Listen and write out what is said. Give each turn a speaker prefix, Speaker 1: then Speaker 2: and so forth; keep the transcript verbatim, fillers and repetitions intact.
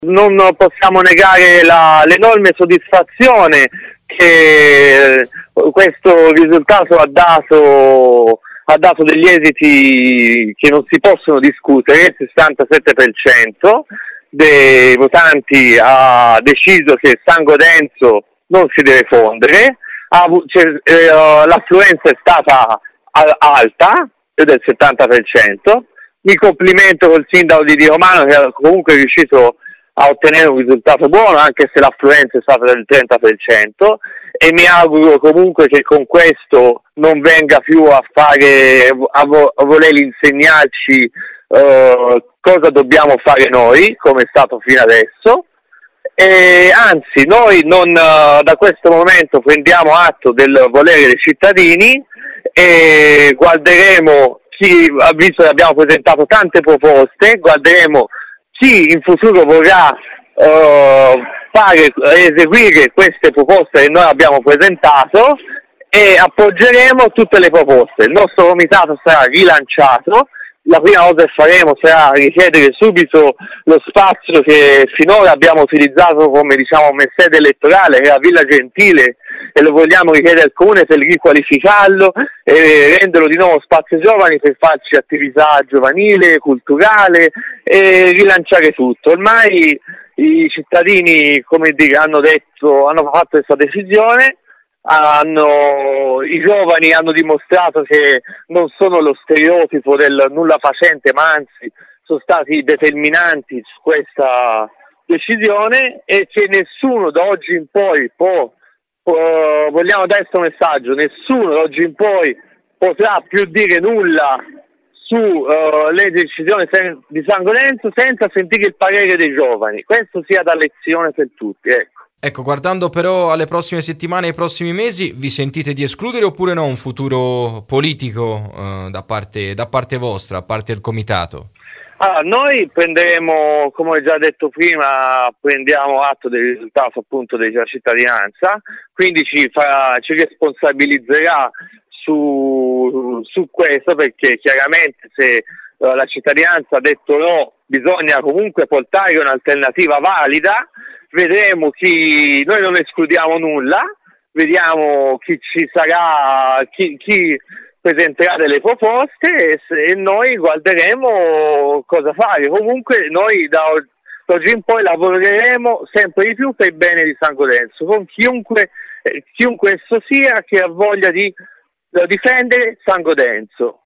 Speaker 1: Non possiamo negare la, l'enorme soddisfazione che questo risultato ha dato, ha dato degli esiti che non si possono discutere. Il sessantasette per cento dei votanti ha deciso che San Godenzo non si deve fondere, ha, cioè, eh, l'affluenza è stata alta, del settanta per cento. Mi complimento col sindaco di Romano che ha comunque riuscito a ottenere un risultato buono, anche se l'affluenza è stata del trenta per cento, e mi auguro comunque che con questo non venga più a fare a, vo- a voler insegnarci uh, cosa dobbiamo fare noi, come è stato fino adesso. E anzi, noi non uh, da questo momento prendiamo atto del volere dei cittadini e guarderemo chi, visto che abbiamo presentato tante proposte, guarderemo chi in futuro vorrà uh, fare, eseguire queste proposte che noi abbiamo presentato, e appoggeremo tutte le proposte. Il nostro comitato sarà rilanciato. La prima cosa che faremo sarà richiedere subito lo spazio che finora abbiamo utilizzato come, diciamo, sede elettorale, che è la Villa Gentile, e lo vogliamo richiedere al Comune per riqualificarlo e renderlo di nuovo spazio giovani per farci attività giovanile, culturale e rilanciare tutto. Ormai i cittadini, come dire, hanno detto, hanno fatto questa decisione. Hanno, i giovani hanno dimostrato che non sono lo stereotipo del nulla facente, ma anzi sono stati determinanti su questa decisione, e che nessuno da oggi in poi può, può vogliamo dare questo messaggio, nessuno da oggi in poi potrà più dire nulla sulle uh, decisioni sen- di San Godenzo senza sentire il parere dei giovani. Questo sia da lezione per tutti, ecco.
Speaker 2: Ecco, guardando però alle prossime settimane e ai prossimi mesi, vi sentite di escludere oppure no un futuro politico eh, da parte, da parte vostra, a parte il comitato?
Speaker 1: Allora, noi prenderemo, come ho già detto prima, prendiamo atto del risultato appunto della cittadinanza, quindi ci, farà, ci responsabilizzerà su, su questo, perché chiaramente se uh, la cittadinanza ha detto no, bisogna comunque portare un'alternativa valida. Vedremo chi, noi non escludiamo nulla, vediamo chi ci sarà, chi, chi presenterà delle proposte, e, se, e noi guarderemo cosa fare. Comunque noi da, da oggi in poi lavoreremo sempre di più per il bene di San Godenzo, con chiunque, eh, chiunque esso sia che ha voglia di, di difendere San Godenzo.